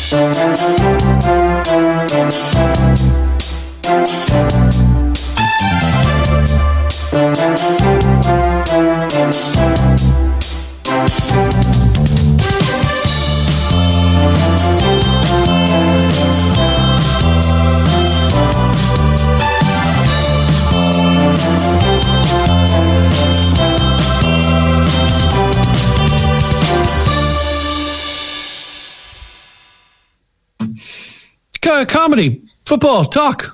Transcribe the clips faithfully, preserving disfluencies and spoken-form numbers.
Comedy, football, talk.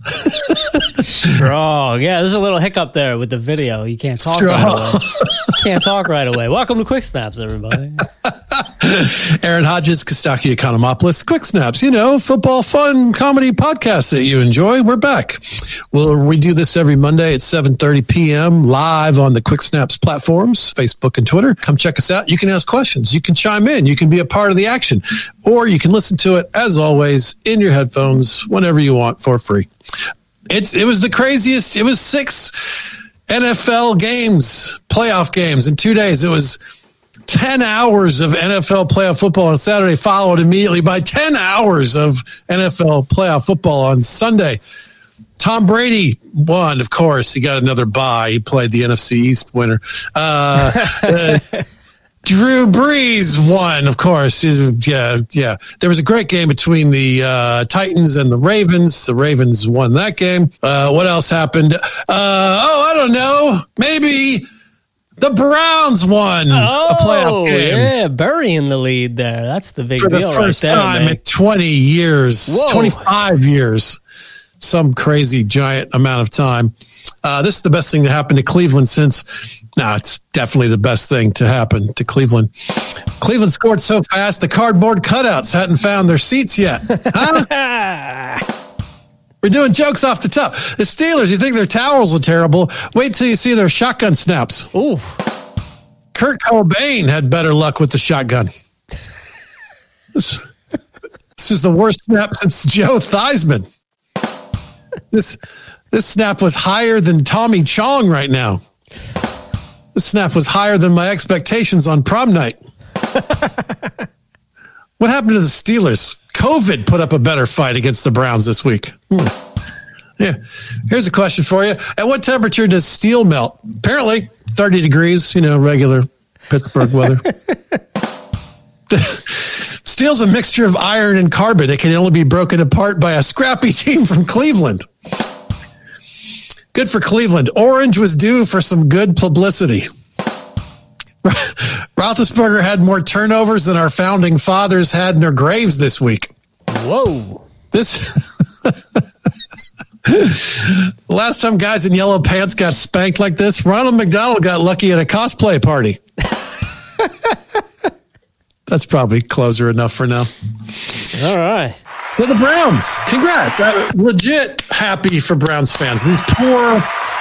Strong. Yeah, there's a little hiccup there with the video. You can't talk Strong. right away. Can't talk right away. Welcome to Quick Snaps, everybody. Aaron Hodges, Kostaki Economopoulos, Quick Snaps, you know, football fun comedy podcast that you enjoy. We're back. Well, we do this every Monday at seven thirty p.m. live on the Quick Snaps platforms, Facebook and Twitter. Come check us out. You can ask questions. You can chime in. You can be a part of the action. Or you can listen to it, as always, in your headphones whenever you want for free. It's It was the craziest. It was six N F L games, playoff games in two days. It was ten hours of N F L playoff football on Saturday, followed immediately by ten hours of N F L playoff football on Sunday. Tom Brady won, of course. He got another bye. He played the N F C East winner. Uh, uh, Drew Brees won, of course. Yeah, yeah. There was a great game between the uh, Titans and the Ravens. The Ravens won that game. Uh, what else happened? Uh, oh, I don't know. Maybe the Browns won oh, a playoff game. Yeah, burying the lead there. That's the big for deal the first right there, time man. in twenty years, Whoa. twenty-five years, some crazy giant amount of time. Uh, this is the best thing to happen to Cleveland since. No, it's definitely the best thing to happen to Cleveland. Cleveland scored so fast, the cardboard cutouts hadn't found their seats yet. Huh? We're doing jokes off the top. The Steelers, you think their towels are terrible? Wait till you see their shotgun snaps. Ooh. Kurt Cobain had better luck with the shotgun. This, this is the worst snap since Joe Theismann. This, this snap was higher than Tommy Chong right now. This snap was higher than my expectations on prom night. What happened to the Steelers? COVID put up a better fight against the Browns this week. Hmm. Yeah. Here's a question for you. At what temperature does steel melt? Apparently thirty degrees, you know, regular Pittsburgh weather. Steel's a mixture of iron and carbon. It can only be broken apart by a scrappy team from Cleveland. Good for Cleveland. Orange was due for some good publicity. Roethlisberger had more turnovers than our founding fathers had in their graves this week. Whoa. This last time guys in yellow pants got spanked like this, Ronald McDonald got lucky at a cosplay party. That's probably closer enough for now. All right. So the Browns, congrats. I'm legit happy for Browns fans. These poor,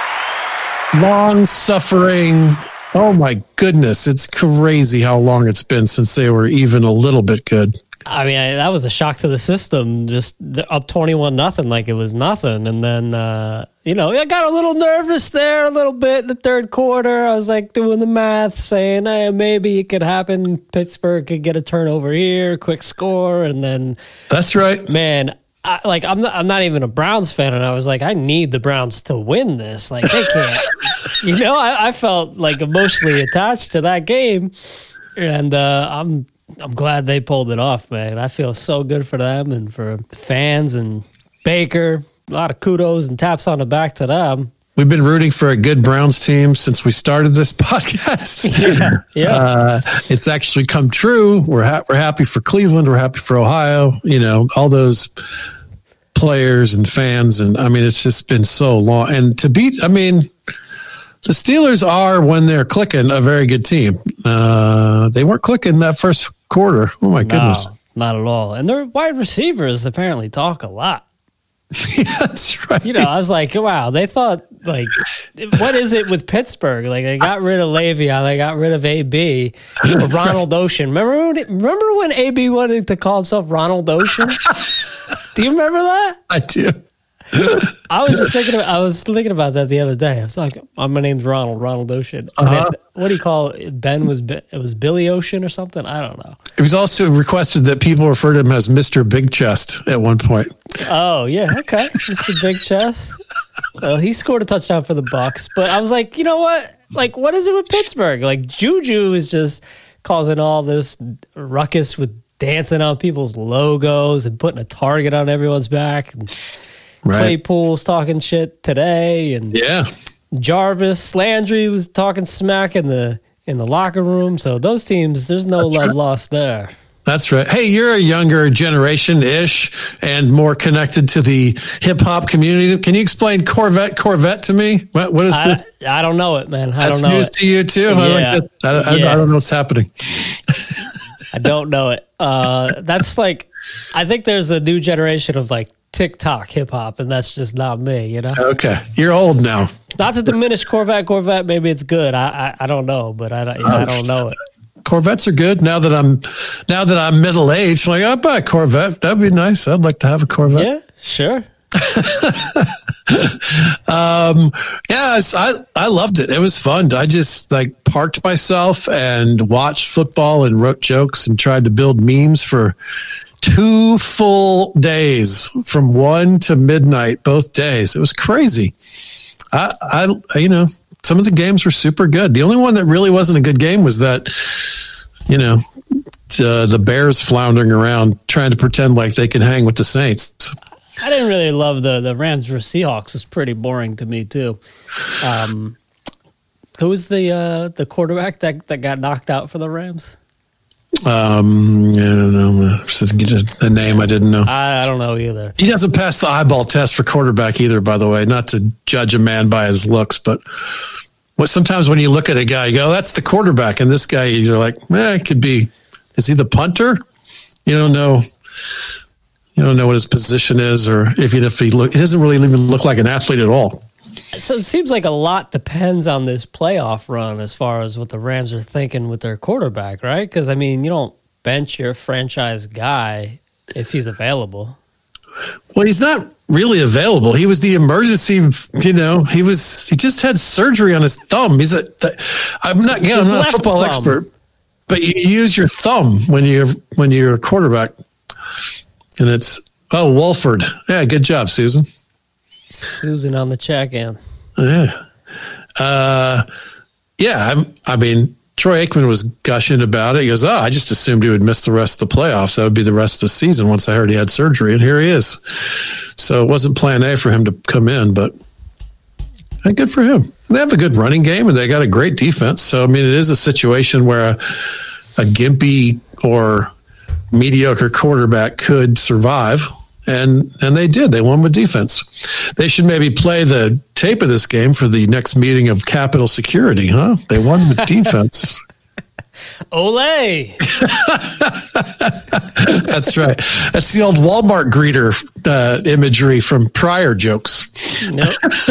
long-suffering, oh my goodness, it's crazy how long it's been since they were even a little bit good. I mean, I, that was a shock to the system, just up twenty-one nothing like it was nothing. And then, uh, you know, I got a little nervous there a little bit in the third quarter. I was like doing the math, saying, hey, maybe it could happen. Pittsburgh could get a turnover here, quick score. And then, that's right, man. I, like I'm not, I'm not even a Browns fan, and I was like, I need the Browns to win this. Like they can't, you know. I, I felt like emotionally attached to that game, and uh, I'm I'm glad they pulled it off, man. I feel so good for them and for the fans and Baker. A lot of kudos and taps on the back to them. We've been rooting for a good Browns team since we started this podcast. Yeah, yeah. Uh, it's actually come true. We're ha- we're happy for Cleveland. We're happy for Ohio. You know, all those players and fans, and I mean, it's just been so long. And to beat, I mean, the Steelers are, when they're clicking, a very good team. Uh, they weren't clicking that first quarter. Oh my goodness, no, not at all. And their wide receivers apparently talk a lot. Yeah, that's right. You know, I was like, wow, they thought, like, what is it with Pittsburgh? Like, they got rid of Le'Veon, they got rid of A B, Ronald Ocean. Remember when, remember when A B wanted to call himself Ronald Ocean? Do you remember that? I do. I was just thinking. About, I was thinking about that the other day. I was like, oh, "My name's Ronald. Ronald Ocean." Uh-huh. What do you call it? Ben was it was Billy Ocean or something? I don't know. It was also requested that people refer to him as Mister Big Chest at one point. Oh yeah, okay, Mister Big Chest. Well, he scored a touchdown for the Bucs, but I was like, you know what? Like, what is it with Pittsburgh? Like, Juju is just causing all this ruckus with dancing on people's logos and putting a target on everyone's back. And Right. Claypool's talking shit today, and Yeah. Jarvis Landry was talking smack in the in the locker room. So those teams, there's no That's love right. lost there. That's right. Hey, you're a younger generation-ish and more connected to the hip-hop community. Can you explain Corvette Corvette to me? What, what is I, this? I don't know it, man. I That's don't know news it. to you, too? I, Yeah. like that. I, I, Yeah. I don't know what's happening. I don't know it. Uh, that's like, I think there's a new generation of like TikTok hip hop, and that's just not me, you know? Okay. You're old now. Not to diminish Corvette, Corvette, maybe it's good. I I, I don't know, but I, don't- yeah, I don't know it. Corvettes are good. Now that I'm now that I'm middle-aged, I'm like, I'll buy a Corvette. That'd be nice. I'd like to have a Corvette. Yeah, sure. Um, yeah, it's, I, I loved it. It was fun. I just like parked myself and watched football and wrote jokes and tried to build memes for two full days from one to midnight, both days. It was crazy. I, I, you know, some of the games were super good. The only one that really wasn't a good game was that, you know, the, the Bears floundering around trying to pretend like they could hang with the Saints. I didn't really love the the Rams versus Seahawks. It was pretty boring to me too. Um, who was the uh, the quarterback that, that got knocked out for the Rams? Um, I don't know. The name I didn't know. I, I don't know either. He doesn't pass the eyeball test for quarterback either, by the way. Not to judge a man by his looks, but what sometimes when you look at a guy, you go, "That's the quarterback," and this guy, you're like, "Eh, it could be." Is he the punter? You don't know. You don't know what his position is, or even if he look, he doesn't really even look like an athlete at all. So it seems like a lot depends on this playoff run as far as what the Rams are thinking with their quarterback, right? Because, I mean, you don't bench your franchise guy if he's available. Well, he's not really available. He was the emergency, you know, he was, he just had surgery on his thumb. He's a, I'm not, again, His I'm not a left football thumb. expert, but you use your thumb when you're, when you're a quarterback. And it's, oh, Wolford. Yeah, good job, Susan. Susan on the check-in. Yeah. Uh, yeah, I'm, I mean, Troy Aikman was gushing about it. He goes, oh, I just assumed he would miss the rest of the playoffs. That would be the rest of the season once I heard he had surgery, and here he is. So it wasn't plan A for him to come in, but uh, good for him. They have a good running game, and they got a great defense. So, I mean, it is a situation where a, a gimpy or mediocre quarterback could survive, and and they did. They won with defense. They should maybe play the tape of this game for the next meeting of Capitol Security, huh? They won with defense. Ole! That's right. That's the old Walmart greeter uh, imagery from prior jokes. Nope.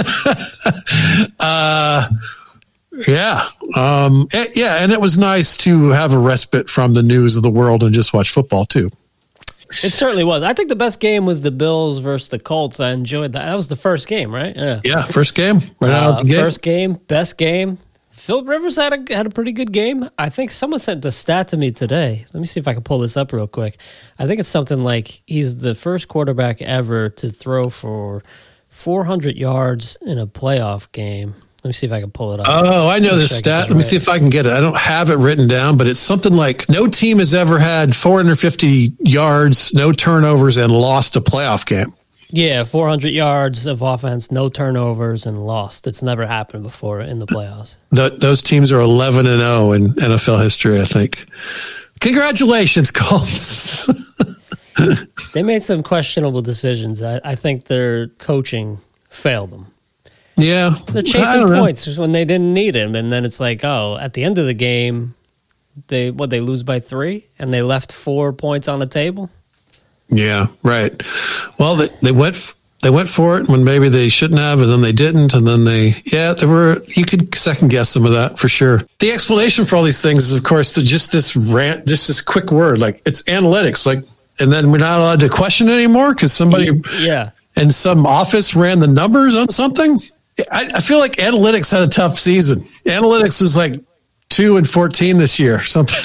uh, yeah. Um, eh, yeah. And it was nice to have a respite from the news of the world and just watch football, too. It certainly was. I think the best game was the Bills versus the Colts. I enjoyed that. That was the first game, right? Yeah. Yeah. First game. Right out of Uh, the gate. first game, best game. Philip Rivers had a had a pretty good game. I think someone sent the stat to me today. Let me see if I can pull this up real quick. I think it's something like he's the first quarterback ever to throw for four hundred yards in a playoff game. Let me see if I can pull it up. Oh, I know Let me this check stat. this Let me right. see if I can get it. I don't have it written down, but it's something like no team has ever had four hundred fifty yards, no turnovers, and lost a playoff game. Yeah, four hundred yards of offense, no turnovers, and lost. It's never happened before in the playoffs. The, those teams are eleven and oh in N F L history, I think. Congratulations, Colts. They made some questionable decisions. I, I think their coaching failed them. Yeah. They're I chasing don't know. points when they didn't need him, and then it's like, oh, at the end of the game, they what they lose by three, and they left four points on the table. Yeah, right. Well, they, they went they went for it when maybe they shouldn't have, and then they didn't, and then they yeah, there were you could second guess some of that for sure. The explanation for all these things is, of course, the, just this rant, just this quick word, like it's analytics, like, and then we're not allowed to question it anymore because somebody Yeah, and some office ran the numbers on something. I, I feel like analytics had a tough season. Analytics was like two and fourteen this year, something.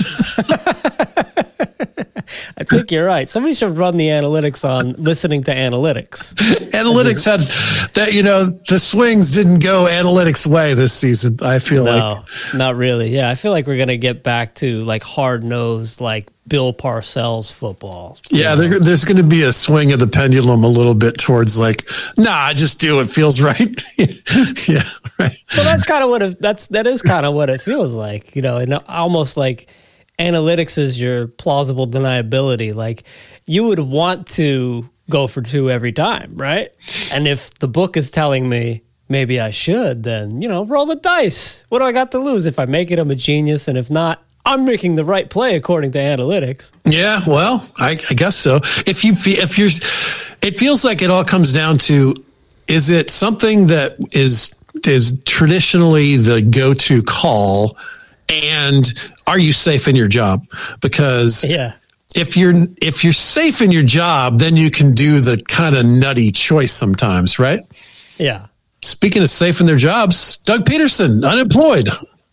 I think you're right. Somebody should run the analytics on listening to analytics. Analytics had that, you know, the swings didn't go analytics way this season. I feel no, like. No, not really. Yeah, I feel like we're going to get back to like hard nosed, like Bill Parcells football. Yeah, there, there's going to be a swing of the pendulum a little bit towards like, nah, just do what feels right. Yeah, right. Well, that's kind of what it, that's that is kind of what it feels like, you know, and almost like analytics is your plausible deniability. Like you would want to go for two every time, right? And if the book is telling me maybe I should, then, you know, roll the dice. What do I got to lose? If I make it, I'm a genius. And if not, I'm making the right play according to analytics. Yeah, well, I, I guess so. If you if you're, it feels like it all comes down to, is it something that is is traditionally the go-to call, and are you safe in your job? Because yeah. if you're if you're safe in your job, then you can do the kind of nutty choice sometimes, right? Yeah. Speaking of safe in their jobs, Doug Peterson, unemployed.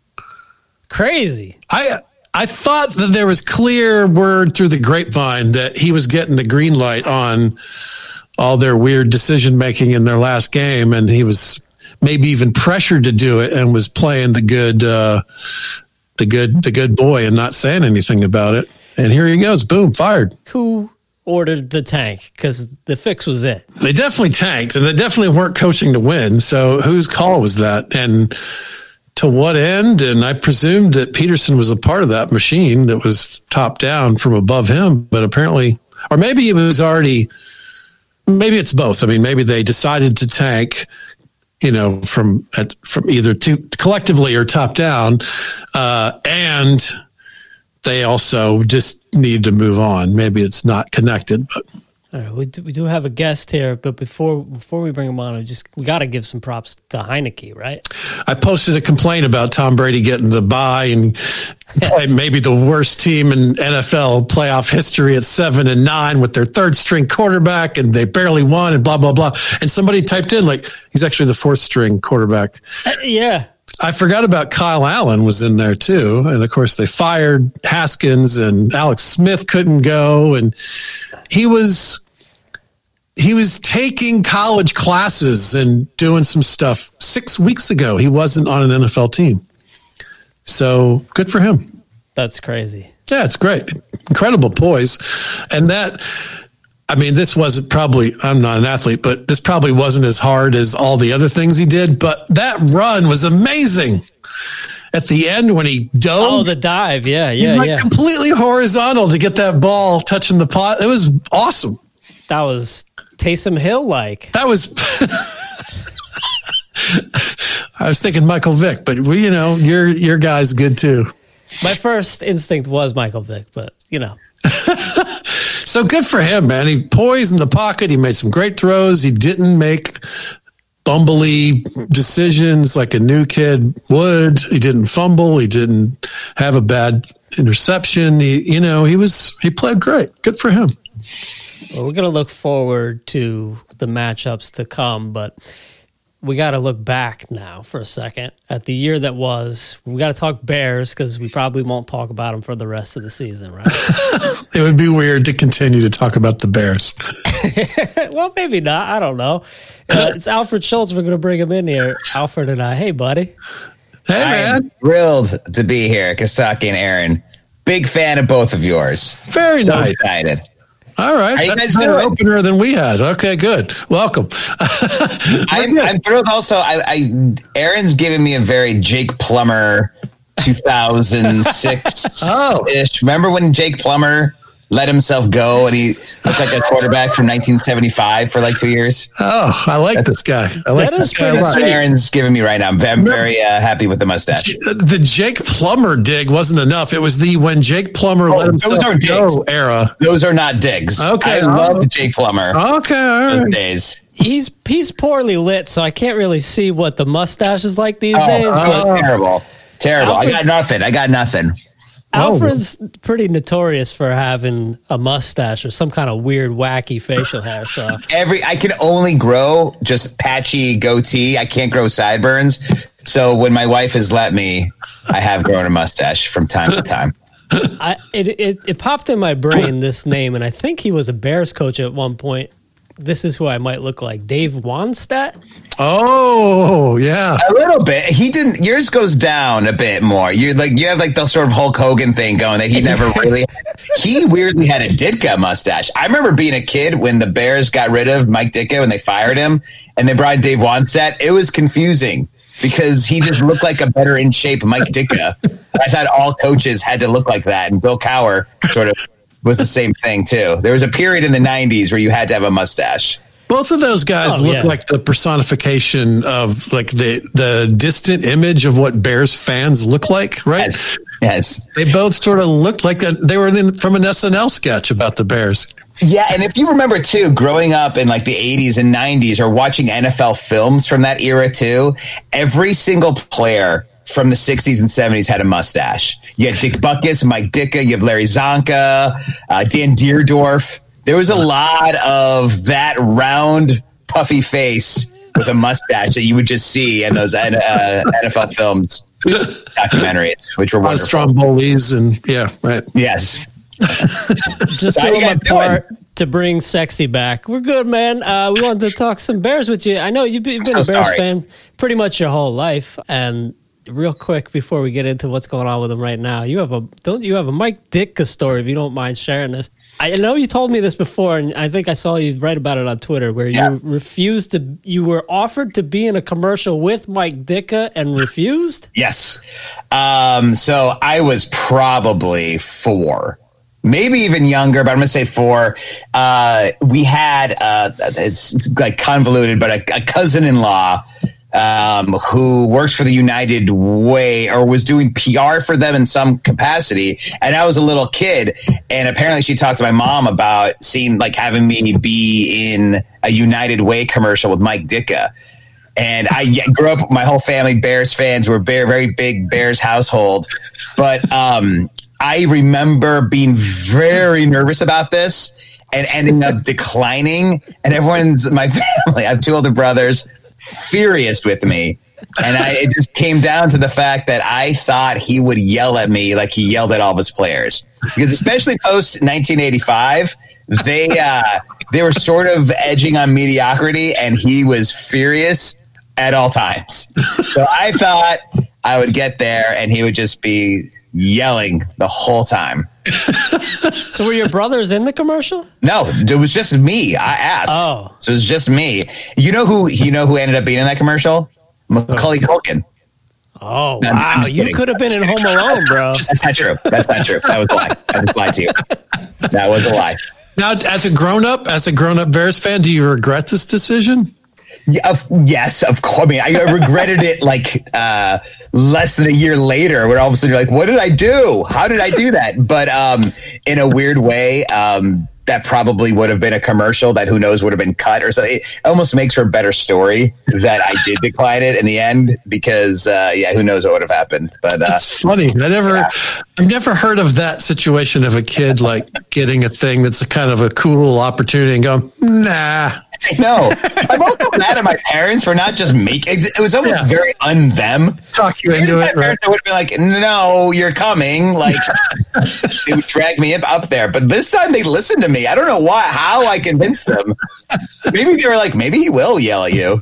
Crazy. I I thought that there was clear word through the grapevine that he was getting the green light on all their weird decision making in their last game, and he was maybe even pressured to do it and was playing the good uh, the good the good boy and not saying anything about it. And here he goes, boom, fired. Who ordered the tank? Because the fix was it. They definitely tanked, and they definitely weren't coaching to win. So whose call was that? And to what end? And I presumed that Peterson was a part of that machine that was top down from above him, but apparently, or maybe it was already, maybe it's both. I mean, maybe they decided to tank, you know, from at, from either to collectively or top down, uh, and they also just need to move on. Maybe it's not connected, but. All right, we do, we do have a guest here, but before before we bring him on, we just we got to give some props to Heineke, right? I posted a complaint about Tom Brady getting the bye and maybe the worst team in N F L playoff history at seven and nine with their third string quarterback, and they barely won, and blah blah blah. And somebody typed in like he's actually the fourth string quarterback. Uh, yeah. I forgot about Kyle Allen was in there too. And of course they fired Haskins, and Alex Smith couldn't go. And he was, he was taking college classes and doing some stuff six weeks ago. He wasn't on an N F L team. So good for him. That's crazy. Yeah, it's great. Incredible poise. And that, I mean, this wasn't probably, I'm not an athlete, but this probably wasn't as hard as all the other things he did. But that run was amazing. At the end when he dove. Oh, the dive. Yeah, yeah, like yeah. Completely horizontal to get that ball touching the pot. It was awesome. That was Taysom Hill-like. That was. I was thinking Michael Vick, but we, you know, your your guy's good too. My first instinct was Michael Vick, but you know. So good for him, man. He poised in the pocket. He made some great throws. He didn't make bumbly decisions like a new kid would. He didn't fumble. He didn't have a bad interception. He, you know, he was he played great. Good for him. Well, we're going to look forward to the matchups to come, but we got to look back now for a second at the year that was. We got to talk Bears because we probably won't talk about them for the rest of the season, right? It would be weird to continue to talk about the Bears. Well, maybe not. I don't know. Uh, it's Alfred Schultz. We're going to bring him in here. Alfred and I. Hey, buddy. Hey, man. I'm thrilled to be here, Kostaki and Aaron. Big fan of both of yours. Very so nice. Excited. All right. How you That's guys a better doing? opener than we had. Okay, good. Welcome. I'm, I'm thrilled also. I, I Aaron's giving me a very Jake Plummer two thousand six-ish. Oh. Remember when Jake Plummer let himself go and he looked like a quarterback from nineteen seventy-five for like two years? Oh, I like this guy. I like That this is guy a pretty lot. That's what Aaron's giving me right now. I'm, I'm very uh, happy with the mustache. The Jake Plummer dig wasn't enough. It was the when Jake Plummer Oh, let himself those are digs. go era. Those are not digs. Okay. I love Jake Plummer. Okay, all Those right. days. He's he's poorly lit, so I can't really see what the mustache is like these Oh, days. it But was terrible. Terrible. Alfred- I got nothing. I got nothing. Alfred's oh. pretty notorious for having a mustache or some kind of weird, wacky facial hair. So every I can only grow just patchy goatee. I can't grow sideburns. So when my wife has let me, I have grown a mustache from time to time. I, it, it it popped in my brain, this name, and I think he was a Bears coach at one point. This is who I might look like. Dave Wannstedt? Oh, yeah. A little bit. He didn't, yours goes down a bit more. You're like, you have like the sort of Hulk Hogan thing going that he never really, he weirdly had a Ditka mustache. I remember being a kid when the Bears got rid of Mike Ditka when they fired him and they brought in Dave Wannstedt. It was confusing because he just looked like a better in shape Mike Ditka. I thought all coaches had to look like that. And Bill Cowher sort of was the same thing too. There was a period in the nineties where you had to have a mustache. Both of those guys oh, look yeah. like the personification of like the the distant image of what Bears fans look like, right? Yes. yes. They both sort of looked like a, they were in, from an S N L sketch about the Bears. Yeah, and if you remember too, growing up in like the eighties and nineties or watching N F L films from that era too, every single player from the sixties and seventies had a mustache. You had Dick Butkus, Mike Ditka, you have Larry Zonka, uh, Dan Deerdorf. There was a lot of that round, puffy face with a mustache that you would just see in those uh, N F L films, documentaries, which were wonderful. Stromboli's and yeah, right. Yes. Just doing my part to bring sexy back. We're good, man. Uh, we wanted to talk some Bears with you. I know you've been, you've been so a Bears sorry. fan pretty much your whole life, and real quick before we get into what's going on with him right now, you have a don't you have a Mike Ditka story if you don't mind sharing this. I know you told me this before, and I think I saw you write about it on Twitter, where yeah. you refused to. You were offered to be in a commercial with Mike Ditka and refused. Yes. Um, so I was probably four, maybe even younger, but I'm going to say four. Uh, we had uh, it's, it's like convoluted, but a, a cousin-in-law. Um, who worked for the United Way or was doing P R for them in some capacity. And I was a little kid. And apparently she talked to my mom about seeing, like having me be in a United Way commercial with Mike Ditka. And I grew up, my whole family, Bears fans. We're a very big Bears household. But um, I remember being very nervous about this and ending up declining. And everyone's, my family, I have two older brothers, furious with me, and I it just came down to the fact that I thought he would yell at me like he yelled at all of his players, because especially post nineteen eighty-five, they uh, they were sort of edging on mediocrity, and he was furious at all times. So I thought I would get there, and he would just be yelling the whole time. So were your brothers in the commercial? No, it was just me. I asked. Oh, so it was just me. You know who? You know who ended up being in that commercial? Macaulay Culkin. Oh, no, wow! You could have been in Home Alone, bro. That's not true. That's not true. That was a lie. I just lied to you. That was a lie. Now, as a grown up, as a grown up Bears fan, do you regret this decision? Yeah, of, yes, of course. I mean, I regretted it like uh, less than a year later, where all of a sudden you're like, "What did I do? How did I do that?" But um, in a weird way, um, that probably would have been a commercial that who knows would have been cut or something. It almost makes for a better story that I did decline it in the end, because uh, yeah, who knows what would have happened. But uh, that's funny. I never, yeah. I've never heard of that situation of a kid like getting a thing that's a kind of a cool opportunity and going, nah. I know. I'm also mad at my parents for not just making it. It was almost yeah. very un them. Talk you into it. Right? Would have been like, no, you're coming. Like they would drag me up there. But this time they listened to me. I don't know why, how I convinced them. Maybe they were like, maybe he will yell at you.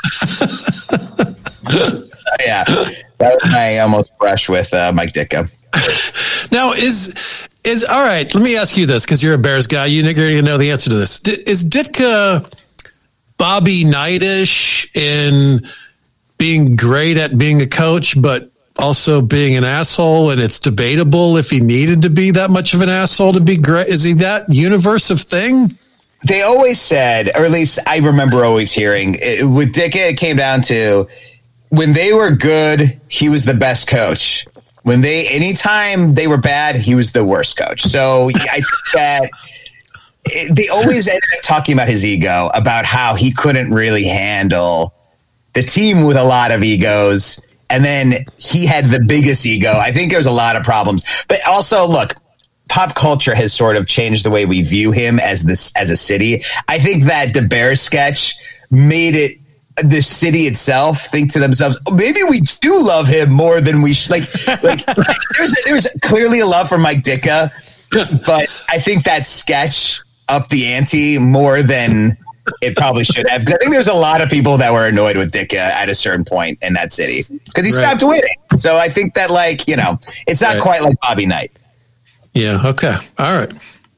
uh, yeah. That was my almost brush with uh, Mike Ditka. Now is, is all right. Let me ask you this, because you're a Bears guy. You're going to know the answer to this. D- is Ditka Bobby Knight-ish in being great at being a coach, but also being an asshole? And it's debatable if he needed to be that much of an asshole to be great. Is he that universe of thing? They always said, or at least I remember always hearing it, with Ditka, it came down to when they were good, he was the best coach. When they, anytime they were bad, he was the worst coach. So I think that it, they always ended up talking about his ego, about how he couldn't really handle the team with a lot of egos. And then he had the biggest ego. I think there's a lot of problems. But also, look, pop culture has sort of changed the way we view him as this as a city. I think that the Bears sketch made it the city itself think to themselves, oh, maybe we do love him more than we should. Like, like there's there's clearly a love for Mike Ditka, but I think that sketch upped the ante more than it probably should have. I think there's a lot of people that were annoyed with Ditka at a certain point in that city because he right. stopped winning. So I think that, like, you know, it's not right. quite like Bobby Knight. Yeah. Okay. All right.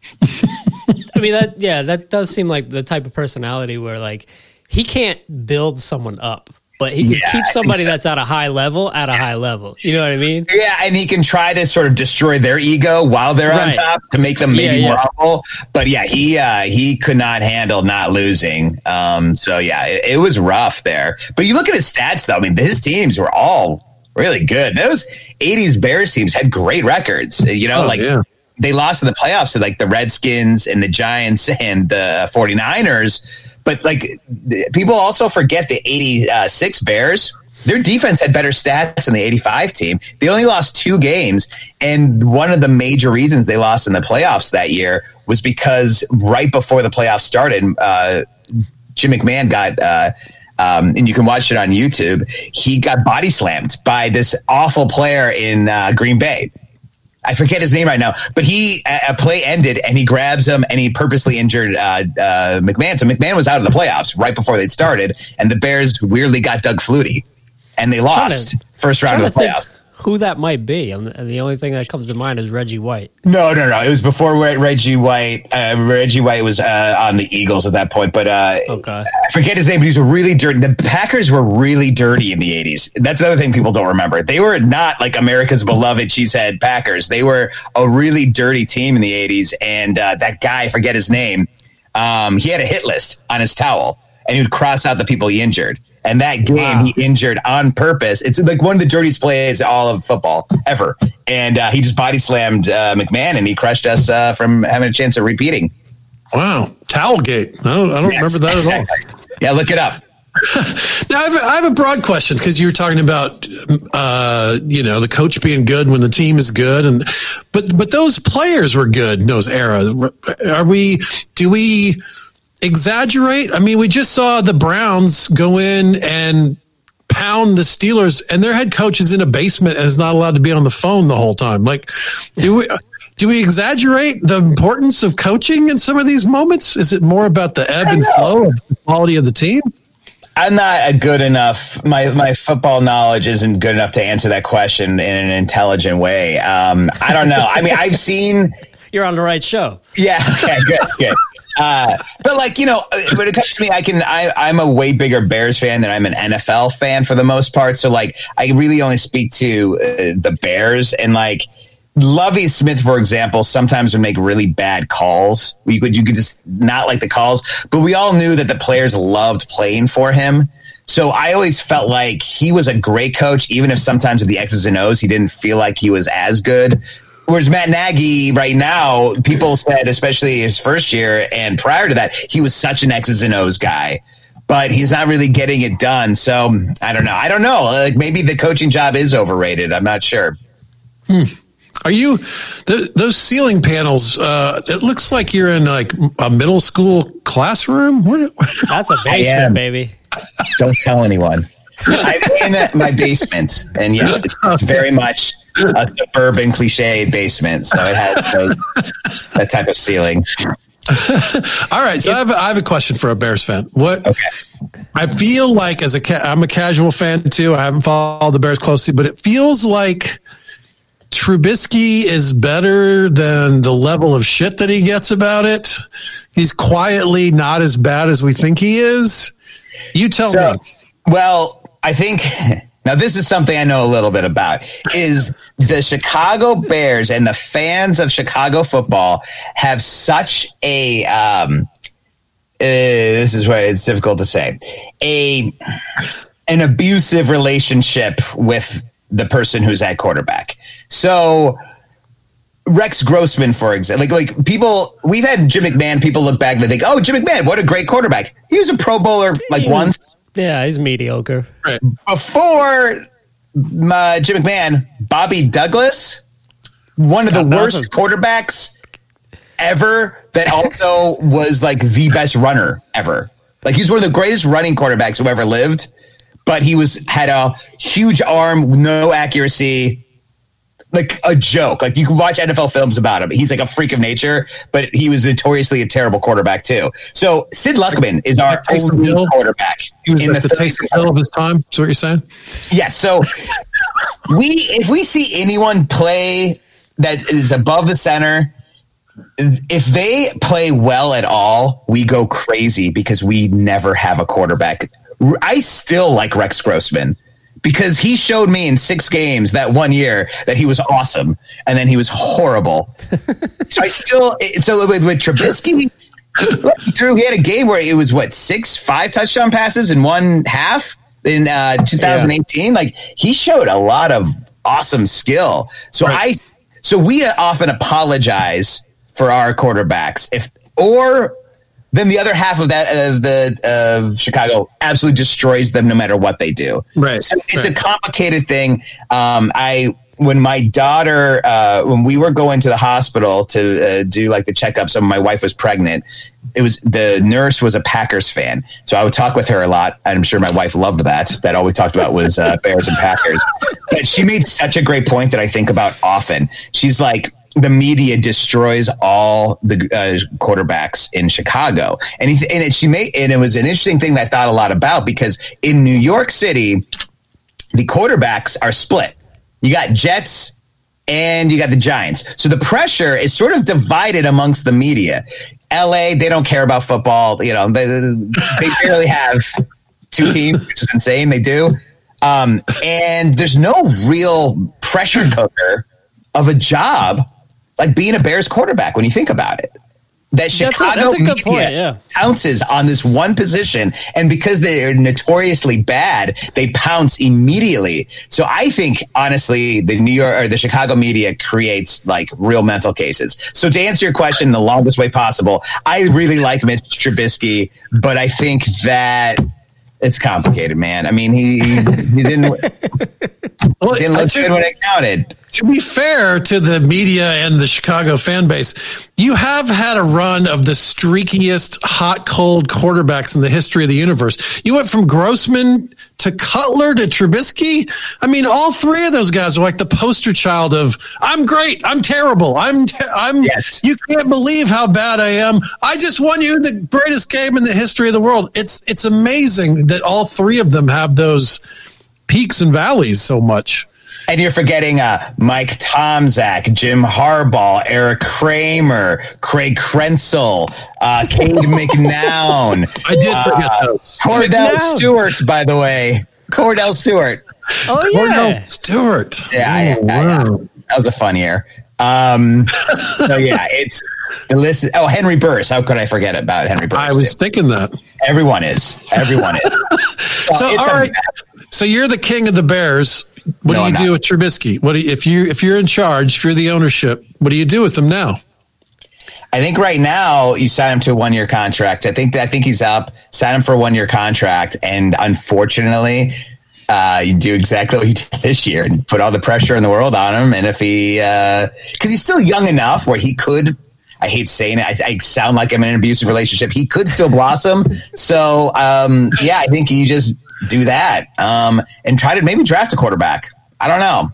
I mean, that, yeah, that does seem like the type of personality where, like, he can't build someone up, but he can yeah, keep somebody so. that's at a high level at a high level. You know what I mean? Yeah, and he can try to sort of destroy their ego while they're right. on top to make them maybe yeah, more yeah. humble. But yeah, he uh, he could not handle not losing. Um, so yeah, it, it was rough there. But you look at his stats, though. I mean, his teams were all really good. Those eighties Bears teams had great records. You know, oh, like yeah. they lost in the playoffs to like the Redskins and the Giants and the 49ers. But like people also forget the eighty-six Bears. Their defense had better stats than the eighty-five team. They only lost two games. And one of the major reasons they lost in the playoffs that year was because right before the playoffs started, uh, Jim McMahon got, uh, um, and you can watch it on YouTube, he got body slammed by this awful player in uh, Green Bay. I forget his name right now, but he a play ended and he grabs him and he purposely injured uh, uh, McMahon. So McMahon was out of the playoffs right before they started, and the Bears weirdly got Doug Flutie, and they lost to, first round of the playoffs. Who that might be? And the only thing that comes to mind is Reggie White. No, no, no. It was before Reggie White. Uh, Reggie White was uh, on the Eagles at that point, but uh, okay. I forget his name. But he was a really dirty. The Packers were really dirty in the eighties. That's the other thing people don't remember. They were not like America's beloved cheesehead Packers. They were a really dirty team in the eighties. And uh, that guy, I forget his name. Um, he had a hit list on his towel, and he would cross out the people he injured. And that game wow. he injured on purpose. It's like one of the dirtiest plays all of football ever. And uh, he just body slammed uh, McMahon, and he crushed us uh, from having a chance of repeating. Wow. Towelgate. I don't, I don't yes. remember that at all. Yeah, look it up. Now, I have, a, I have a broad question because you were talking about, uh, you know, the coach being good when the team is good. and But but those players were good in those eras. Are we, do we... exaggerate? I mean, we just saw the Browns go in and pound the Steelers, and their head coach is in a basement and is not allowed to be on the phone the whole time. Like, do we do we exaggerate the importance of coaching in some of these moments? Is it more about the ebb and flow of the quality of the team? I'm not a good enough. My my football knowledge isn't good enough to answer that question in an intelligent way. Um, I don't know. I mean, I've seen. You're on the right show. Yeah. Okay. Good. Good. Uh, but like, you know, when it comes to me, I can, I, I'm a way bigger Bears fan than I'm an N F L fan for the most part. So like, I really only speak to uh, the Bears, and like Lovie Smith, for example, sometimes would make really bad calls. You could, you could just not like the calls, but we all knew that the players loved playing for him. So I always felt like he was a great coach, even if sometimes with the X's and O's, he didn't feel like he was as good. Whereas Matt Nagy right now, people said, especially his first year and prior to that, he was such an X's and O's guy, but he's not really getting it done. So I don't know. I don't know. Like maybe the coaching job is overrated. I'm not sure. Hmm. Are you the, those ceiling panels? Uh, it looks like you're in like a middle school classroom. What, That's a basement, baby. Don't tell anyone. I'm in my basement, and yes, it's, it's very much a suburban cliche basement, so it has those, that type of ceiling. All right, so if, I, have a, I have a question for a Bears fan. What? Okay. I feel like as a ca- I'm a casual fan too. I haven't followed the Bears closely, but it feels like Trubisky is better than the level of shit that he gets about it. He's quietly not as bad as we think he is. You tell so, me. Well, I think. Now, this is something I know a little bit about, is the Chicago Bears and the fans of Chicago football have such a, um, uh, this is why it's difficult to say, a an abusive relationship with the person who's at quarterback. So Rex Grossman, for example, like, like people, we've had Jim McMahon, people look back and they think, oh, Jim McMahon, what a great quarterback. He was a Pro Bowler like he's, once. Yeah, he's mediocre. Right. Before uh, Jim McMahon, Bobby Douglas, one of the worst quarterbacks ever, that also was like the best runner ever. Like he's one of the greatest running quarterbacks who ever lived, but he was had a huge arm, no accuracy, like a joke. Like you can watch N F L films about him. He's like a freak of nature, but he was notoriously a terrible quarterback too. So Sid Luckman is our only quarterback. He was in like the, the Taysom Hill of his time. Is what you're saying? Yes. So we, if we see anyone play that is above the center, if they play well at all, we go crazy because we never have a quarterback. I still like Rex Grossman because he showed me in six games that one year that he was awesome, and then he was horrible. So I still, so with, with Trubisky, he threw, he had a game where it was what, six, five touchdown passes in one half in uh, twenty eighteen. Yeah. Like he showed a lot of awesome skill. So right. I, so we often apologize for our quarterbacks, if or then the other half of that of the of Chicago absolutely destroys them no matter what they do. Right, so it's right. a complicated thing. Um, I when my daughter uh, when we were going to the hospital to uh, do like the checkups, so my wife was pregnant. It was the nurse was a Packers fan, so I would talk with her a lot. I'm sure my wife loved that. That all we talked about was uh, Bears and Packers. But she made such a great point that I think about often. She's like, the media destroys all the uh, quarterbacks in Chicago. And, he, and it, she made, and it was an interesting thing that I thought a lot about, because in New York City, the quarterbacks are split. You got Jets and you got the Giants. So the pressure is sort of divided amongst the media. L A, they don't care about football. You know, they, they barely have two teams, which is insane. They do. Um, and there's no real pressure cooker of a job like being a Bears quarterback when you think about it. That Chicago that's a, that's a media good point, yeah. pounces on this one position, and because they're notoriously bad, they pounce immediately. So I think, honestly, the New York or the Chicago media creates like real mental cases. So to answer your question in the longest way possible, I really like Mitch Trubisky, but I think that it's complicated, man. I mean, he he didn't, well, didn't look good when it counted. To be fair to the media and the Chicago fan base, you have had a run of the streakiest hot, cold quarterbacks in the history of the universe. You went from Grossman to Cutler to Trubisky. I mean, all three of those guys are like the poster child of, I'm great, I'm terrible, I'm, te- I'm, yes. You can't believe how bad I am. I just won you the greatest game in the history of the world. It's, it's amazing that all three of them have those peaks and valleys so much. And you're forgetting uh, Mike Tomczak, Jim Harbaugh, Eric Kramer, Craig Krenzel, uh, Cade McNown. I did forget uh, those. Cordell McNown. Stewart, by the way. Cordell Stewart. Oh, yeah. Cordell Stewart. Yeah, oh, I, I, I, wow. that was a fun year. Um, so, yeah, it's the list. Oh, Henry Burris. How could I forget about Henry Burris? I was too? thinking that. Everyone is. Everyone is. So, so all right. So you're the king of the Bears. What No, do you I'm do not. with Trubisky? What do you, if you if you're in charge, if you're the ownership, what do you do with him now? I think right now you sign him to a one year contract. I think I think he's up. Sign him for a one year contract, and unfortunately, uh, you do exactly what you did this year and put all the pressure in the world on him. And if he, because uh, he's still young enough where he could. I hate saying it. I, I sound like I'm in an abusive relationship. He could still blossom. So um, yeah, I think you just do that um, and try to maybe draft a quarterback. I don't know.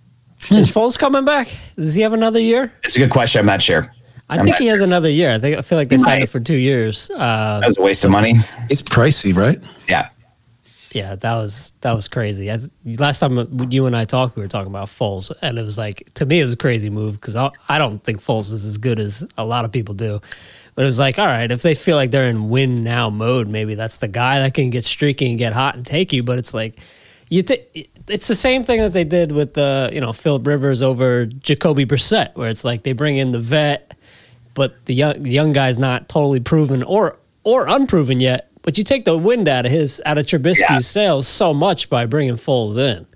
Is Foles coming back? Does he have another year? It's a good question. I'm not sure. I I'm think not he has sure. another year. I think I feel like they He signed might. it for two years. Uh, That was a waste of money. It's pricey, right? Yeah. yeah, that was that was crazy. I, last time you and I talked, we were talking about Foles, and it was like, to me, it was a crazy move because I, I don't think Foles is as good as a lot of people do. But it was like, all right, if they feel like they're in win now mode, maybe that's the guy that can get streaky and get hot and take you. But it's like, you t- it's the same thing that they did with the, you know, Phillip Rivers over Jacoby Brissett, where it's like they bring in the vet, but the young the young guy's not totally proven or or unproven yet. But you take the wind out of his out of Trubisky's Yeah. sails so much by bringing Foles in.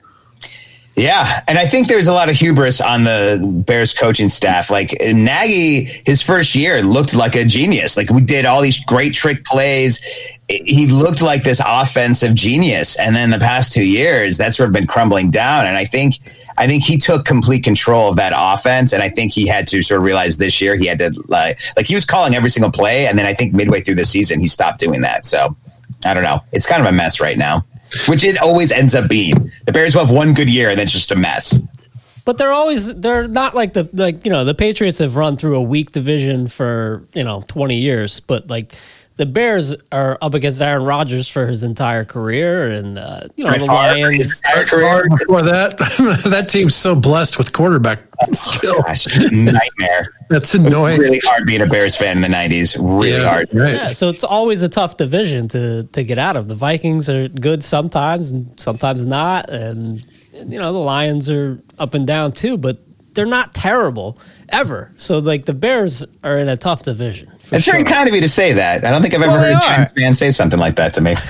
Yeah, and I think there's a lot of hubris on the Bears coaching staff. Like Nagy, his first year looked like a genius. Like we did all these great trick plays. he looked like this offensive genius. And then the past two years, that's sort of been crumbling down. And I think I think he took complete control of that offense. And I think he had to sort of realize this year he had to like, like he was calling every single play. And then I think midway through the season, he stopped doing that. So I don't know. It's kind of a mess right now, which it always ends up being. The Bears will have one good year and then it's just a mess. But they're always they're not like the like you know the Patriots have run through a weak division for you know twenty years, but like the Bears are up against Aaron Rodgers for his entire career, and uh, you know Right, the Favre, Lions. his entire career. Before that, that team's so blessed with quarterback skill. Oh, gosh, nightmare. That's It's annoying. really hard being a Bears fan in the nineties. Really Yeah, hard. right. Yeah, so it's always a tough division to to get out of. The Vikings are good sometimes, and sometimes not, and you know the Lions are up and down too, but they're not terrible ever. So like the Bears are in a tough division. It's sure. very kind of you to say that. I don't think I've Well, ever heard they a are. Giants fan say something like that to me.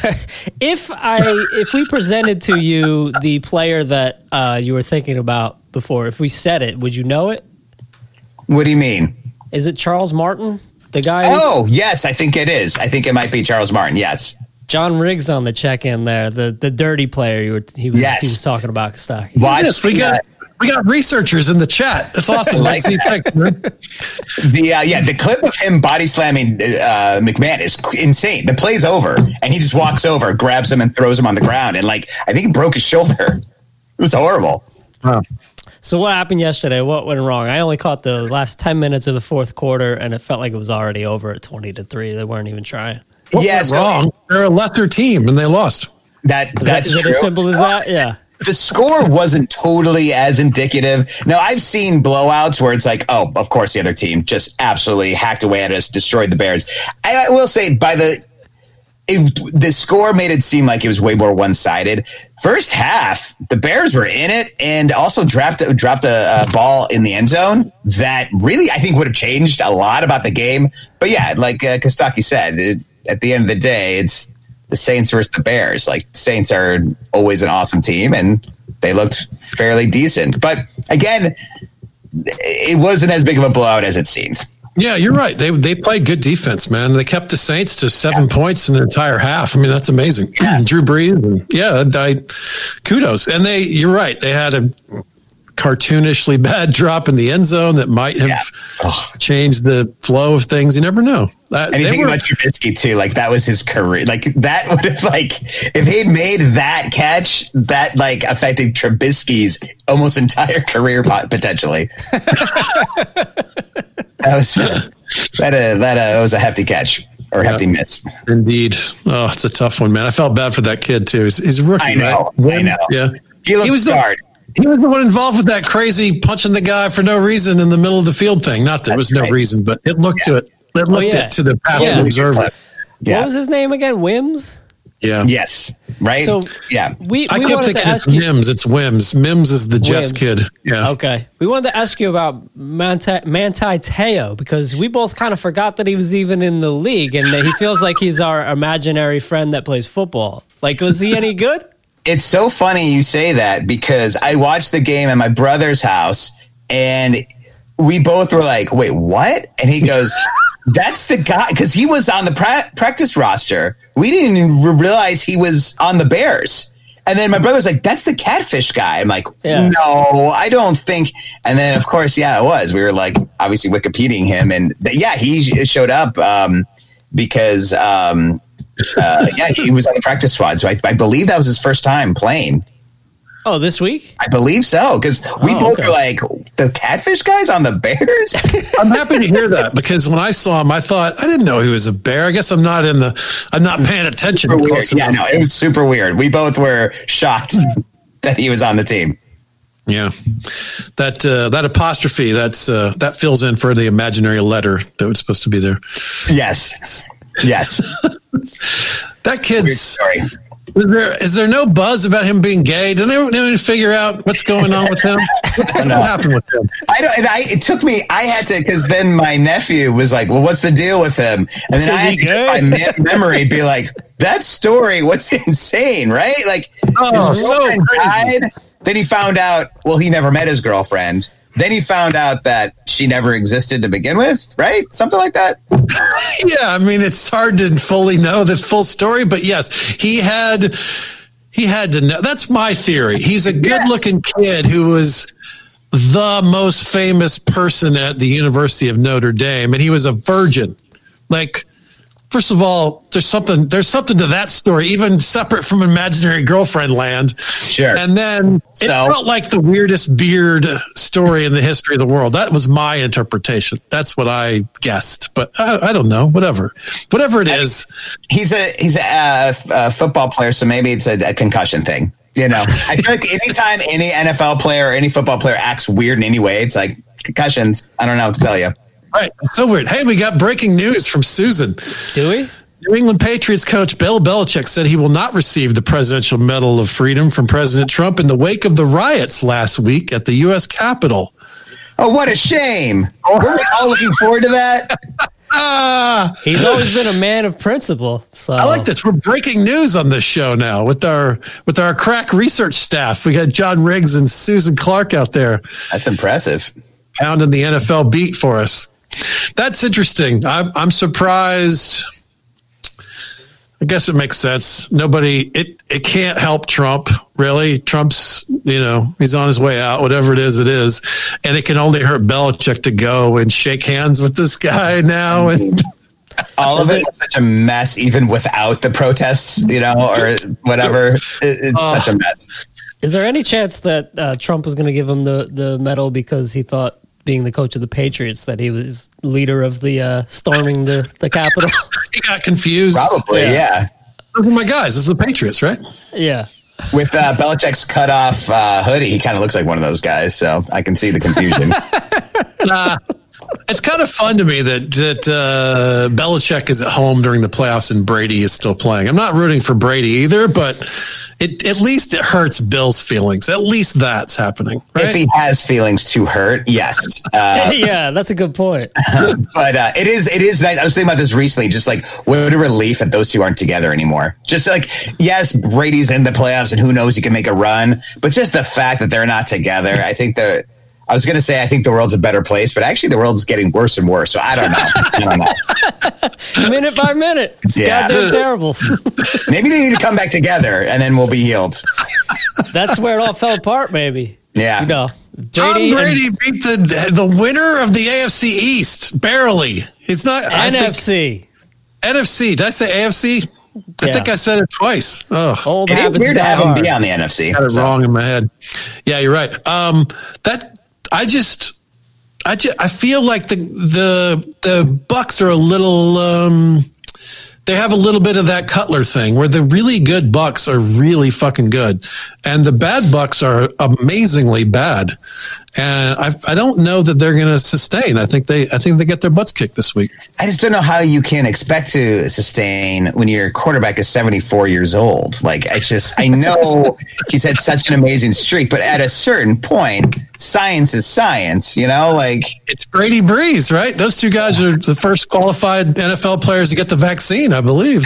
If I if we presented to you the player that uh, you were thinking about before, if we said it, would you know it? What do you mean? Is it Charles Martin, the guy? Oh, yes, I think it is. I think it might be Charles Martin. Yes. John Riggs on the check-in there, the the dirty player you were he was Yes. he was talking about stock. Watch Yes, we got we got researchers in the chat. That's awesome. Like Maxie. Thanks, man. the uh, yeah the clip of him body slamming uh, McMahon is insane. The play's over, and he just walks over, grabs him, and throws him on the ground. And like I think he broke his shoulder. It was horrible. Wow. So what happened yesterday? What went wrong? I only caught the last ten minutes of the fourth quarter, and it felt like it was already over at twenty to three. They weren't even trying. What Yeah, went so- wrong. They're a lesser team and they lost. That Is that, that's is it true. as simple as that? Yeah. The score wasn't totally as indicative. Now, I've seen blowouts where it's like, oh, of course, the other team just absolutely hacked away at us, destroyed the Bears. I, I will say, by the it, the score made it seem like it was way more one sided. First half, the Bears were in it and also dropped dropped a, a ball in the end zone that really I think would have changed a lot about the game. But yeah, like uh, Kostaki said, it, at the end of the day, it's the Saints versus the Bears. Like the Saints are always an awesome team and they looked fairly decent. But again, it wasn't as big of a blowout as it seemed. Yeah, you're right. They they played good defense, man. They kept the Saints to seven yeah. points in the entire half. I mean, that's amazing. Yeah. Drew Brees, and yeah, I, kudos. And they, you're right. They had a cartoonishly bad drop in the end zone that might have yeah. oh. changed the flow of things. You never know. That, Anything were, about Trubisky too, like that was his career. Like that would have, like, if he'd made that catch, that like affected Trubisky's almost entire career potentially. That was that. Uh, that uh, was a hefty catch or hefty yeah, miss. Indeed. Oh, it's a tough one, man. I felt bad for that kid too. He's, he's a rookie. I know. Right? I know. Yeah. He looked he was scarred. The, he was the one involved with that crazy punching the guy for no reason in the middle of the field thing. Not there That's was no right. reason, but it looked yeah. to it. It looked oh, yeah. it to the passive yeah. observer. Yeah. What was his name again? Wims? Yeah. Yes. Right. So yeah, we, we I kept thinking it's you, Mims. It's Wims. Mims is the Jets Wims. kid. Yeah. Okay. We wanted to ask you about Manti, Manti Te'o because we both kind of forgot that he was even in the league and that he feels like he's our imaginary friend that plays football. Like, was he any good? It's so funny you say that because I watched the game at my brother's house and we both were like, wait, what? And he goes, that's the guy, because he was on the pra- practice roster. We didn't even realize he was on the Bears. And then my brother's like, that's the catfish guy. I'm like, yeah. no, I don't think. And then, of course, yeah, it was. We were like, obviously, Wikipediaing him. And yeah, he showed up um, because, um, uh, yeah, he was on the practice squad. So I, I believe that was his first time playing. Oh, this week? I believe so, because we oh, both okay. were like, the catfish guy's on the Bears? I'm happy to hear that, because when I saw him, I thought, I didn't know he was a Bear. I guess I'm not in the, I'm not paying attention. Close yeah, enough. no, it was super weird. We both were shocked that he was on the team. Yeah. That uh, that apostrophe, that's uh, that fills in for the imaginary letter that was supposed to be there. Yes. Yes. That kid's... Sorry. Is there is there no buzz about him being gay? Did anyone, anyone figure out what's going on with him? What's no. what happened with him? I don't. And I it took me. I had to because then my nephew was like, "Well, what's the deal with him?" And then I had to, my me- memory be like, "That story, what's insane, right? Like, oh, his so crazy. died. Then he found out. Well, he never met his girlfriend. Then he found out that she never existed to begin with, right? Something like that. Yeah, I mean, it's hard to fully know the full story, but yes, he had he had to know. That's my theory. He's a good-looking kid who was the most famous person at the University of Notre Dame, and he was a virgin. Like, first of all, there's something there's something to that story, even separate from imaginary girlfriend land. Sure. And then So- it felt like the weirdest beard story in the history of the world. That was my interpretation. That's what I guessed, but I, I don't know. Whatever, whatever it is. He's a he's a, uh, a football player, so maybe it's a, a concussion thing. You know, I feel like anytime any N F L player or any football player acts weird in any way, it's like concussions. I don't know what to tell you. Right. It's so weird. Hey, we got breaking news from Susan. Do we? New England Patriots coach Bill Belichick said he will not receive the Presidential Medal of Freedom from President Trump in the wake of the riots last week at the U S Capitol. Oh, what a shame. Were we all looking forward to that? Ah, He's always been a man of principle. So I like this. We're breaking news on this show now with our with our crack research staff. We got John Riggs and Susan Clark out there That's impressive. pounding the N F L beat for us. That's interesting. I'm I'm surprised. I guess it makes sense. Nobody, it, it can't help Trump, really. Trump's, you know, he's on his way out, whatever it is, it is. And it can only hurt Belichick to go and shake hands with this guy now. And All of it is such a mess, even without the protests, you know, or whatever. It, it's Uh, such a mess. Is there any chance that uh, Trump was going to give him the, the medal because he thought, being the coach of the Patriots, that he was leader of the uh, storming the, the Capitol? he got confused. Probably, Yeah. yeah. Those are my guys. This is the Patriots, right? Yeah. With uh, Belichick's cut off uh, hoodie, he kind of looks like one of those guys. So I can see the confusion. Uh, it's kind of fun to me that that uh, Belichick is at home during the playoffs and Brady is still playing. I'm not rooting for Brady either, but it, at least it hurts Bill's feelings. At least that's happening, right? If he has feelings to hurt, yes. Uh, Yeah, that's a good point. but uh, it is, it is nice. I was thinking about this recently, just like what a relief that those two aren't together anymore. Just like, yes, Brady's in the playoffs and who knows, he can make a run, but just the fact that they're not together, I think the, I was going to say, I think the world's a better place, but actually the world's getting worse and worse. So I don't know. I don't know. Minute by minute. It's Yeah. goddamn terrible. Maybe they need to come back together and then we'll be healed. That's where it all fell apart, maybe. Yeah. You know, Tom Brady Brady beat the the winner of the A F C East barely. He's not I and think- N F C. N F C. Did I say A F C? I Yeah. think I said it twice. Oh, Old It is habits weird to die have him hard. be on the N F C. got it So, wrong in my head. Yeah, you're right. Um, that I just, I just, I feel like the the the Bucks are a little. Um, they have a little bit of that Cutler thing where the really good Bucks are really fucking good, and the bad Bucks are amazingly bad. And I, I don't know that they're going to sustain. I think they, I think they get their butts kicked this week. I just don't know how you can expect to sustain when your quarterback is seventy-four years old. Like, it's just, I know he's had such an amazing streak, but at a certain point, science is science, you know, like, It's Brady Breeze, right? Those two guys are the first qualified N F L players to get the vaccine, I believe.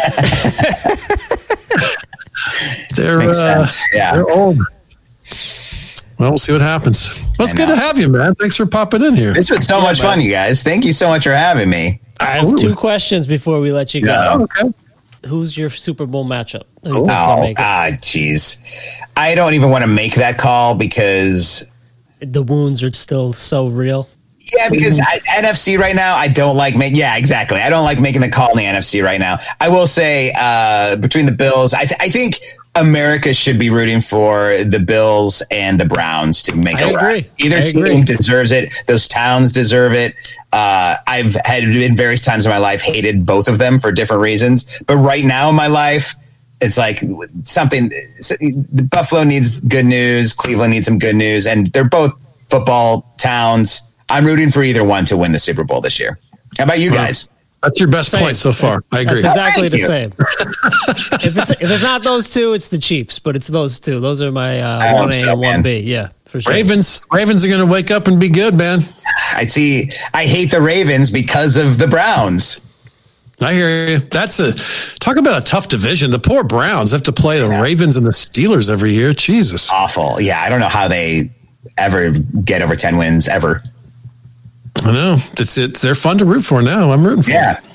they're Makes uh, sense. Yeah. they're old. Well, we'll see what happens. Well, it's I good know. to have you, man. Thanks for popping in here. this was so much fun, you guys. Thank you so much for having me. I have Absolutely. two questions before we let you go. Yeah. Oh, okay. Who's your Super Bowl matchup? Who do you Oh, think's gonna make it? ah, jeez. I don't even want to make that call because The wounds are still so real. Yeah, because I, N F C right now, I don't like making. Yeah, exactly. I don't like making the call in the N F C right now. I will say uh, between the Bills, I, th- I think America should be rooting for the Bills and the Browns to make I a run. agree. Either I team agree. deserves it. Those towns deserve it. Uh, I've had in various times in my life hated both of them for different reasons, but right now in my life, it's like something. Buffalo needs good news. Cleveland needs some good news, and they're both football towns. I'm rooting for either one to win the Super Bowl this year. How about you guys? That's your best Same. point so far. I agree. That's exactly the Thank same. if it's if it's not those two, it's the Chiefs. But it's those two. Those are my I uh, hope one A so, and man. one B. Yeah, for sure. Ravens, Ravens are going to wake up and be good, man. I see. I hate the Ravens because of the Browns. I hear you. That's a talk about a tough division. The poor Browns have to play the Ravens and the Steelers every year. Jesus. Awful. Yeah, I don't know how they ever get over ten wins ever. I know. It's it's they're fun to root for now. I'm rooting for Yeah. them.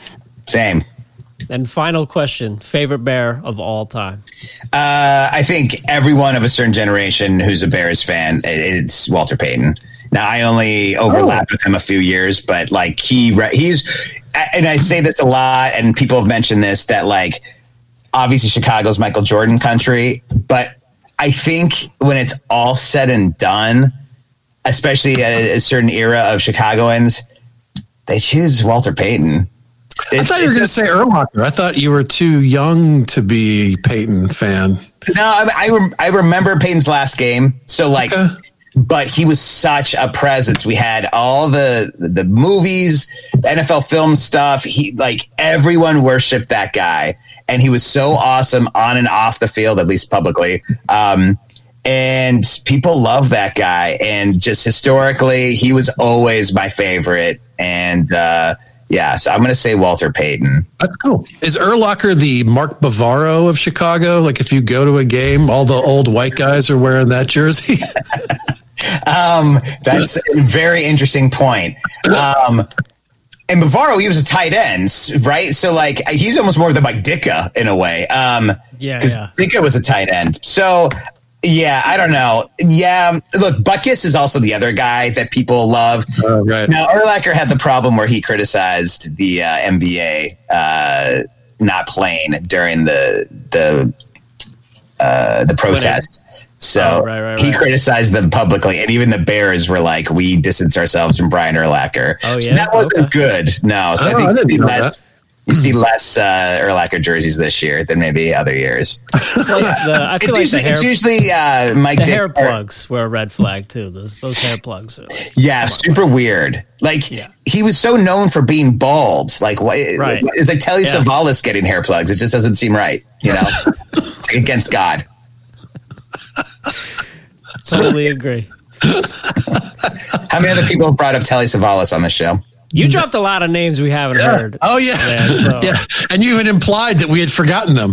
Same. And final question, favorite Bear of all time? Uh, I think everyone of a certain generation who's a Bears fan, it's Walter Payton. Now, I only overlapped oh. with him a few years, but like he he's, and I say this a lot, and people have mentioned this, that like obviously Chicago's Michael Jordan country, but I think when it's all said and done, especially a, a certain era of Chicagoans, they choose Walter Payton. It's, I thought you were going to say Urlacher. I thought you were too young to be Peyton fan. No, I I, rem- I remember Peyton's last game. So like, okay. But he was such a presence. We had all the the movies, N F L film stuff. He like everyone worshipped that guy, and he was so awesome on and off the field, at least publicly. Um, and people love that guy. And just historically, he was always my favorite. And uh, yeah, so I'm going to say Walter Payton. That's cool. Is Urlacher the Mark Bavaro of Chicago? Like if you go to a game, all the old white guys are wearing that jersey? um, that's a very interesting point. Um, and Bavaro, he was a tight end, right? So like he's almost more than like Ditka in a way. Um, yeah, because yeah. Ditka was a tight end. So yeah, I don't know. Yeah, look, Butkus is also the other guy that people love. Oh, right. Now, Urlacher had the problem where he criticized the uh, N B A uh, not playing during the the uh, the protest. So oh, right, right, he right. criticized them publicly, and even the Bears were like, "We distance ourselves from Brian Urlacher." Oh yeah, so that wasn't okay. good. No, so oh, I think I didn't you see know less. that. You see less uh, Urlacher jerseys this year than maybe other years. Well, the, I feel it's, like usually, the hair, it's usually uh, Mike. the Dick, hair or, plugs were a red flag too. Those those hair plugs. Are like, yeah, super on, weird. Like yeah. he was so known for being bald. Like what? Right. It's like Telly yeah. Savalas getting hair plugs. It just doesn't seem right. You know, it's like against God. Totally agree. How many other people have brought up Telly Savalas on the show? You dropped a lot of names we haven't yeah. heard. Oh, yeah. Man, so. yeah. And you even implied that we had forgotten them.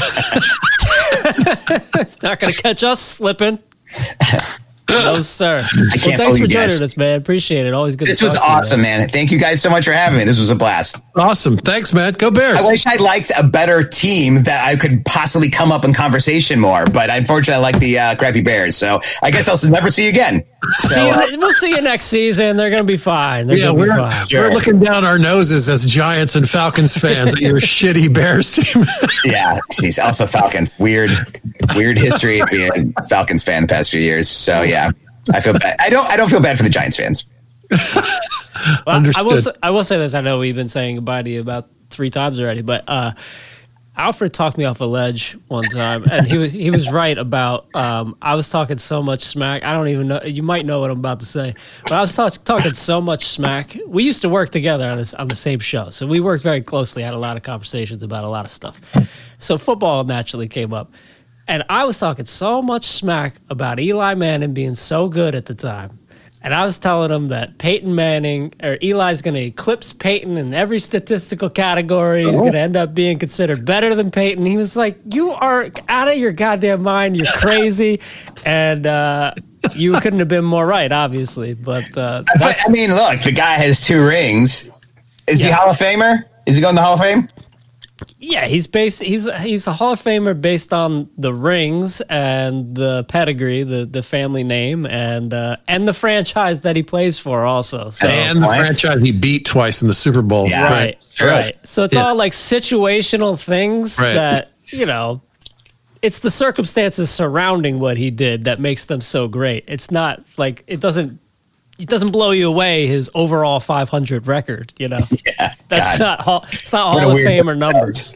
Not going to catch us slipping. No, sir. I well, can't thanks for guys. joining us, man. Appreciate it. Always good This to was talk to awesome, you, man. man. Thank you guys so much for having me. This was a blast. Awesome. Thanks, man. Go Bears. I wish I liked a better team that I could possibly come up in conversation more, but unfortunately, I like the uh, crappy Bears. So I guess I'll never see you again. So, see you, uh, we'll see you next season. They're going to be fine. They're yeah, gonna we're, be fine. we're looking down our noses as Giants and Falcons fans at your shitty Bears team. yeah, geez. Also, Falcons. Weird, weird history of being a Falcons fan the past few years. So yeah, I feel bad. I don't. I don't feel bad for the Giants fans. Well, I will. Say, I will say this. I know we've been saying goodbye to you about three times already, but uh, Alfred talked me off a ledge one time, and he was he was right about. Um, I was talking so much smack. I don't even know. You might know what I'm about to say, but I was talk, talking so much smack. We used to work together on this on the same show, so we worked very closely. Had a lot of conversations about a lot of stuff. So football naturally came up, and I was talking so much smack about Eli Manning being so good at the time. And I was telling him that Peyton Manning or Eli's going to eclipse Peyton in every statistical category. He's going to end up being considered better than Peyton. He was like, "You are out of your goddamn mind. You're crazy." And uh, you couldn't have been more right, obviously. But, uh, but I mean, look, the guy has two rings. Is yeah. he Hall of Famer? Is he going to the Hall of Fame? Yeah, he's based. He's he's a Hall of Famer based on the rings and the pedigree, the, the family name, and uh, and the franchise that he plays for, also. So. And the franchise he beat twice in the Super Bowl. Yeah. Right, right. right. So it's yeah. all like situational things right. that you know. It's the circumstances surrounding what he did that makes them so great. It's not like it doesn't. It doesn't blow you away his overall five hundred record, you know. Yeah, that's God. not hall, it's not Hall of Famer numbers.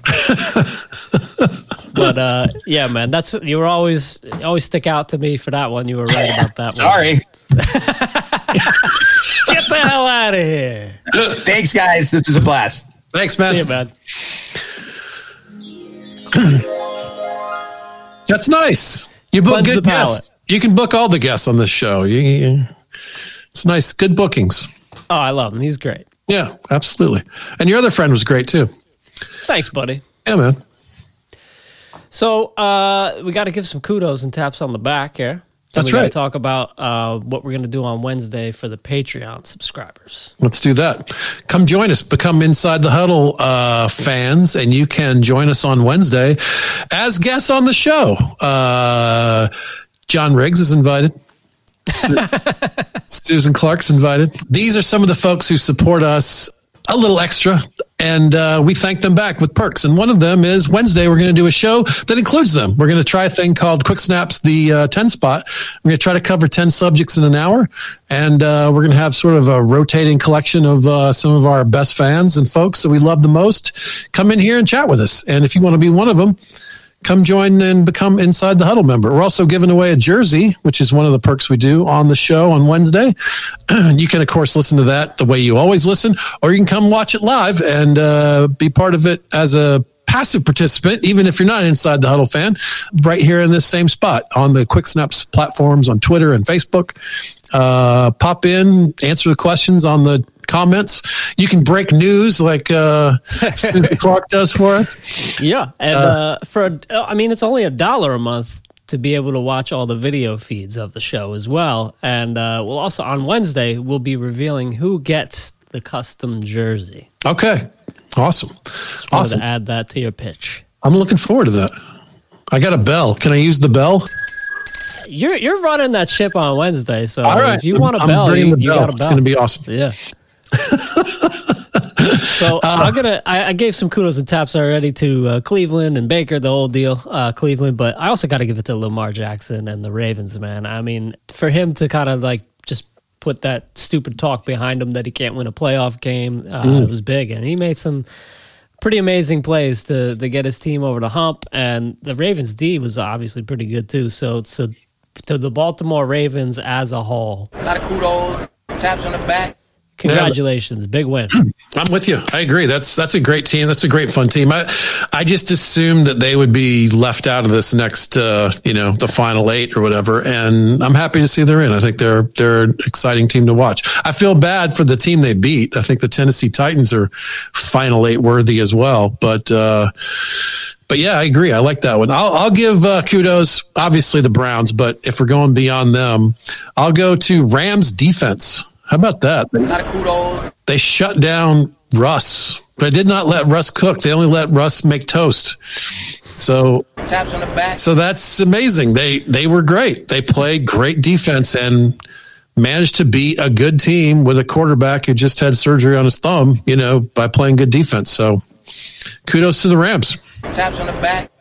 But uh, yeah, man, that's you were always you always stick out to me for that one. You were right about that Sorry. one. Sorry. Get the hell out of here. Thanks, guys. This was a blast. Thanks, man. See you, man. That's nice. You book Cleanse good the guests. palate. You can book all the guests on this show. You, you, it's nice. Good bookings. Oh, I love him. He's great. Yeah, absolutely. And your other friend was great too. Thanks, buddy. Yeah, man. So uh, we got to give some kudos and taps on the back here. And That's we right. gotta talk about uh, what we're going to do on Wednesday for the Patreon subscribers. Let's do that. Come join us. Become Inside the Huddle uh, fans, and you can join us on Wednesday as guests on the show. Uh, John Riggs is invited. Su- Susan Clark's invited. These are some of the folks who support us a little extra, and uh, we thank them back with perks. And one of them is Wednesday, we're going to do a show that includes them. We're going to try a thing called Quick Snaps, the uh, ten spot. We're going to try to cover ten subjects in an hour, and uh, we're going to have sort of a rotating collection of uh, some of our best fans and folks that we love the most come in here and chat with us. And if you want to be one of them, come join and become Inside the Huddle member. We're also giving away a jersey, which is one of the perks we do on the show on Wednesday. You can, of course, listen to that the way you always listen, or you can come watch it live and uh, be part of it as a passive participant, even if you're not an Inside the Huddle fan, right here in this same spot on the Quick Snaps platforms on Twitter and Facebook. Uh, pop in, answer the questions on the comments. You can break news like uh, Susan Clark does for us. Yeah, and uh, uh, for I mean, it's only a dollar a month to be able to watch all the video feeds of the show as well. And uh, we'll also on Wednesday we'll be revealing who gets the custom jersey. Okay, awesome, Just wanted awesome. to add that to your pitch. I'm looking forward to that. I got a bell. Can I use the bell? You're you're running that ship on Wednesday, so All right. if you want a I'm bell, bringing you, the you bell. got a bell. It's going to be awesome. Yeah. So uh, I'm gonna. I, I gave some kudos and taps already to uh, Cleveland and Baker, the whole deal, uh, Cleveland. But I also got to give it to Lamar Jackson and the Ravens, man. I mean, for him to kind of like just put that stupid talk behind him that he can't win a playoff game, uh, mm. it was big, and he made some pretty amazing plays to to get his team over the hump. And the Ravens D was obviously pretty good too. So so to the Baltimore Ravens as a whole, a lot of kudos, taps on the back. Congratulations, big win. I'm with you. I agree. That's that's a great team. That's a great fun team. I I just assumed that they would be left out of this next, uh, you know, the final eight or whatever. And I'm happy to see they're in. I think they're they're an exciting team to watch. I feel bad for the team they beat. I think the Tennessee Titans are final eight worthy as well. But uh, but yeah, I agree. I like that one. I'll I'll give uh, kudos, obviously the Browns. But if we're going beyond them, I'll go to Rams defense. How about that? A lot of kudos. They shut down Russ. They did not let Russ cook. They only let Russ make toast. So taps on the back. So that's amazing. They they were great. They played great defense and managed to beat a good team with a quarterback who just had surgery on his thumb, you know, by playing good defense. So kudos to the Rams. Taps on the back.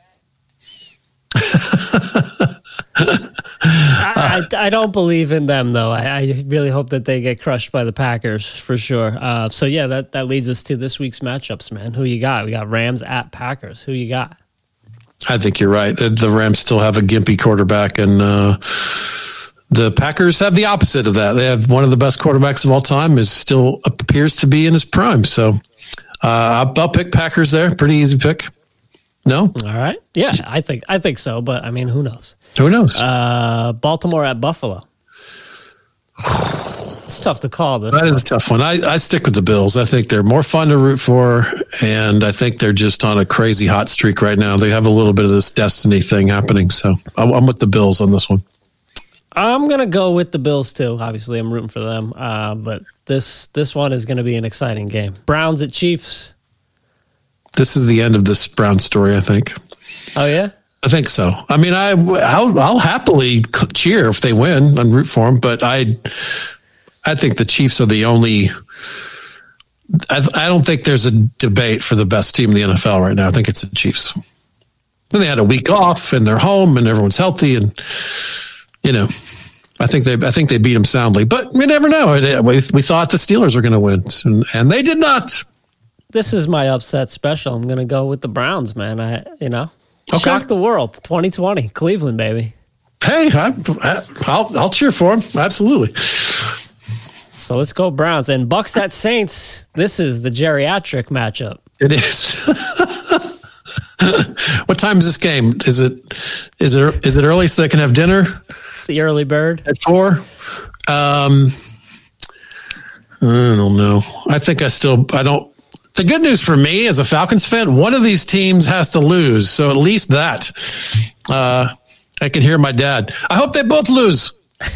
I, I, I don't believe in them, though. I, I really hope that they get crushed by the Packers for sure. Uh, so, yeah, that, that leads us to this week's matchups, man. Who you got? We got Rams at Packers. Who you got? I think you're right. The Rams still have a gimpy quarterback, and uh, the Packers have the opposite of that. They have one of the best quarterbacks of all time, is still appears to be in his prime. So uh, I'll, I'll pick Packers there. Pretty easy pick. No? All right. Yeah, I think I think so, but I mean, who knows? Who knows? Uh, Baltimore at Buffalo. It's tough to call this. That one. is a tough one. I, I stick with the Bills. I think they're more fun to root for, and I think they're just on a crazy hot streak right now. They have a little bit of this destiny thing happening, so I'm, I'm with the Bills on this one. I'm gonna go with the Bills too. Obviously, I'm rooting for them, uh, but this this one is going to be an exciting game. Browns at Chiefs. This is the end of this Brown story, I think. Oh yeah. I think so. I mean, I I'll, I'll happily cheer if they win and root for them, but I I think the Chiefs are the only. I, I don't think there's a debate for the best team in the N F L right now. I think it's the Chiefs. Then they had a week off and they're home and everyone's healthy, and you know, I think they I think they beat them soundly. But we never know. We we thought the Steelers were going to win, and, and they did not. This is my upset special. I'm going to go with the Browns, man. I you know. Okay. Shock the world, twenty twenty, Cleveland, baby. Hey, I, I'll I'll cheer for him. Absolutely. So let's go Browns and Bucks at Saints. This is the geriatric matchup. It is. What time is this game? Is it is it is it early so they can have dinner? It's the early bird at four. Um, I don't know. I think I still I don't. The good news for me as a Falcons fan, one of these teams has to lose. So at least that. Uh, I can hear my dad. I hope they both lose.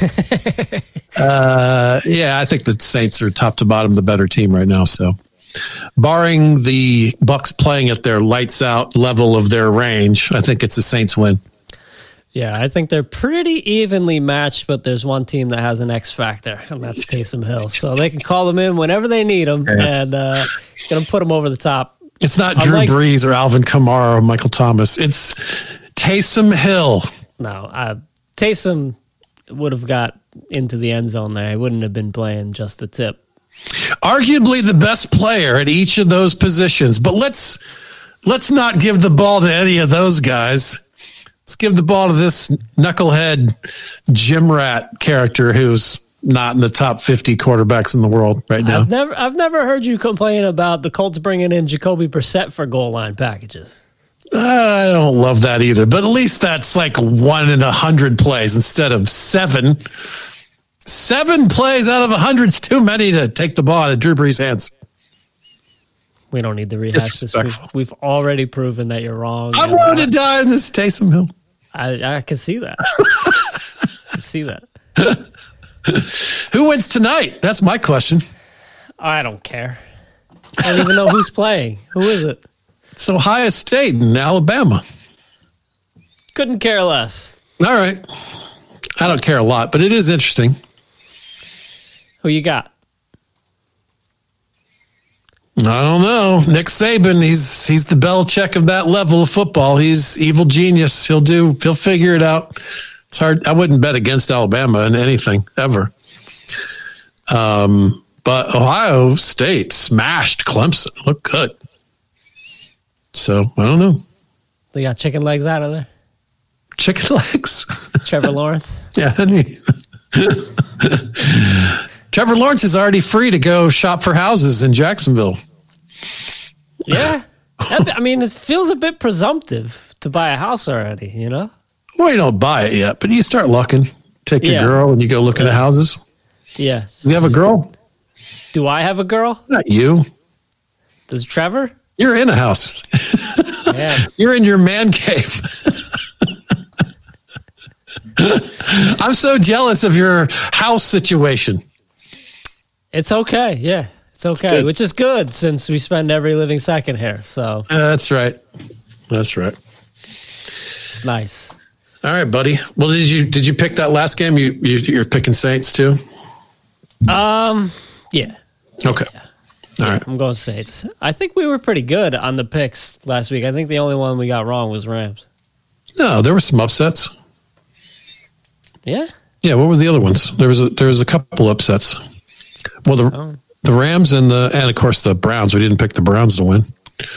uh, yeah, I think the Saints are top to bottom the better team right now. So, barring the Bucks playing at their lights out level of their range, I think it's a Saints win. Yeah, I think they're pretty evenly matched, but there's one team that has an X factor, and that's Taysom Hill. So they can call them in whenever they need them, and uh, it's going to put them over the top. It's not Drew Unlike, Brees or Alvin Kamara or Michael Thomas. It's Taysom Hill. No, uh, Taysom would have got into the end zone there. He wouldn't have been playing just the tip. Arguably the best player at each of those positions, but let's let's not give the ball to any of those guys. Let's give the ball to this knucklehead gym rat character who's not in the top fifty quarterbacks in the world right now. I've never, I've never heard you complain about the Colts bringing in Jacoby Brissett for goal line packages. I don't love that either, but at least that's like one in a hundred plays instead of seven. Seven plays out of a hundred is too many to take the ball out of Drew Brees' hands. We don't need to rehash this. We've, we've already proven that you're wrong. I wanted to die in this Taysom Hill. I, I can see that. I can see that. Who wins tonight? That's my question. I don't care. I don't even know who's playing. Who is it? It's Ohio State and Alabama. Couldn't care less. All right. I don't care a lot, but it is interesting. Who you got? I don't know. Nick Saban, he's he's the Belichick of that level of football. He's evil genius. He'll do, he'll figure it out. It's hard. I wouldn't bet against Alabama in anything ever. Um, but Ohio State smashed Clemson. Looked good. So I don't know. They got chicken legs out of there. Chicken legs. Trevor Lawrence. Yeah. I mean, Trevor Lawrence is already free to go shop for houses in Jacksonville. Yeah. I mean, it feels a bit presumptive to buy a house already, you know? Well, you don't buy it yet, but you start looking. Take your yeah. girl and you go looking at houses. Yeah. Do you have a girl? Do I have a girl? Not you. Does Trevor? You're in a house. Yeah. You're in your man cave. I'm so jealous of your house situation. It's okay. Yeah, it's okay, it's which is good since we spend every living second here. So uh, that's right. That's right. It's nice. All right, buddy. Well, did you did you pick that last game? You, you you're picking Saints too? Um. Yeah. Okay. Yeah. All yeah, right. I'm going Saints. I think we were pretty good on the picks last week. I think the only one we got wrong was Rams. No, there were some upsets. Yeah. Yeah. What were the other ones? There was a, there was a couple upsets. Well, the oh. the Rams and the and of course the Browns. We didn't pick the Browns to win.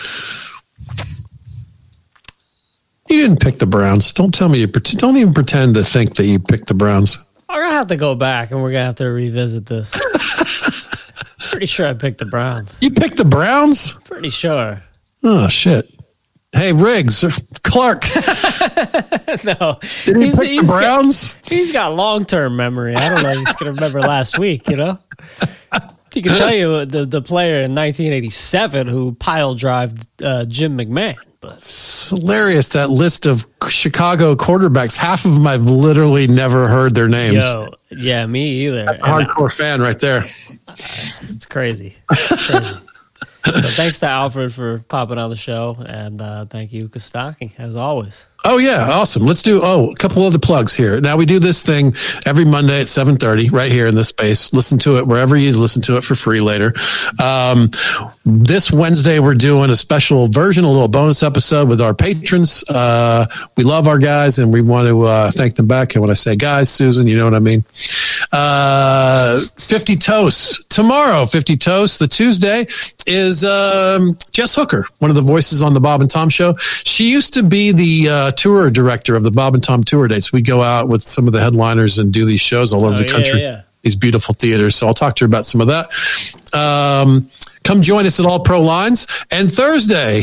You didn't pick the Browns. Don't tell me you. Don't even pretend to think that you picked the Browns. I'm gonna have to go back and we're gonna have to revisit this. Pretty sure I picked the Browns. You picked the Browns? Pretty sure. Oh shit! Hey Riggs, Clark. No, did he he's, pick he's the Browns? Got, he's got long-term memory. I don't know if he's gonna remember last week. You know, he can tell you the the player in nineteen eighty-seven who pile drived uh, Jim McMahon. But it's hilarious, that list of Chicago quarterbacks. Half of them I've literally never heard their names. Yo, yeah, me either. That's a hardcore I, fan right there. It's crazy. It's crazy. So thanks to Alfred for popping on the show, and uh, thank you, Kostaki, as always. Oh, yeah. Awesome. Let's do, oh, a couple other plugs here. Now, we do this thing every Monday at seven thirty right here in this space. Listen to it wherever you listen to it for free later. Um, this Wednesday, we're doing a special version, a little bonus episode with our patrons. Uh, we love our guys, and we want to uh, thank them back. And when I say guys, Susan, you know what I mean. Uh, fifty Toasts. Tomorrow, fifty Toasts. The Tuesday is um, Jess Hooker, one of the voices on the Bob and Tom Show. She used to be the uh, tour director of the Bob and Tom tour dates. We go out with some of the headliners and do these shows all over oh, the country. Yeah, yeah. These beautiful theaters. So I'll talk to her about some of that. Um, come join us at All Pro Lines. And Thursday,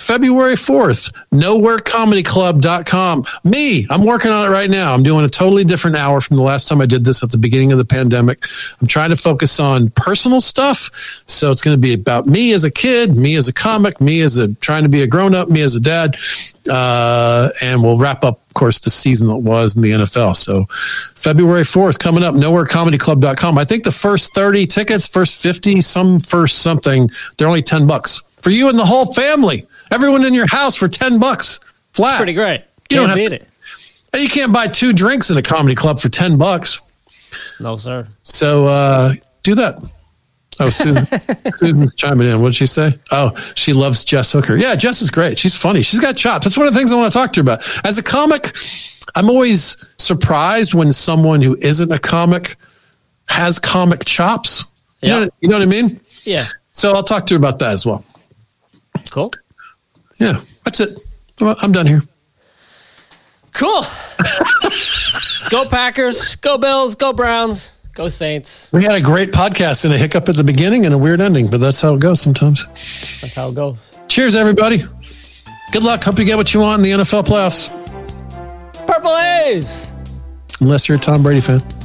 February fourth, nowhere comedy club dot com. Me, I'm working on it right now. I'm doing a totally different hour from the last time I did this at the beginning of the pandemic. I'm trying to focus on personal stuff. So it's going to be about me as a kid, me as a comic, me as a trying to be a grown up, me as a dad. Uh, and we'll wrap up, of course, the season that was in the N F L. So February fourth coming up, nowhere comedy club dot com. I think the first thirty tickets, first fifty, some first something, they're only ten bucks for you and the whole family. Everyone in your house for ten bucks flat. Pretty great. You Can't don't have beat to, it. You can't buy two drinks in a comedy club for ten bucks. No, sir. So uh, do that. Oh, Susan, Susan's chiming in. What'd she say? Oh, she loves Jess Hooker. Yeah, Jess is great. She's funny. She's got chops. That's one of the things I want to talk to her about. As a comic, I'm always surprised when someone who isn't a comic has comic chops. You, Yeah. know, you know what I mean? Yeah. So I'll talk to her about that as well. Cool. Yeah, that's it. I'm done here. Cool. Go Packers. Go Bills. Go Browns. Go Saints. We had a great podcast and a hiccup at the beginning and a weird ending, but that's how it goes sometimes. That's how it goes. Cheers, everybody. Good luck. Hope you get what you want in the N F L playoffs. Purple A's. Unless you're a Tom Brady fan.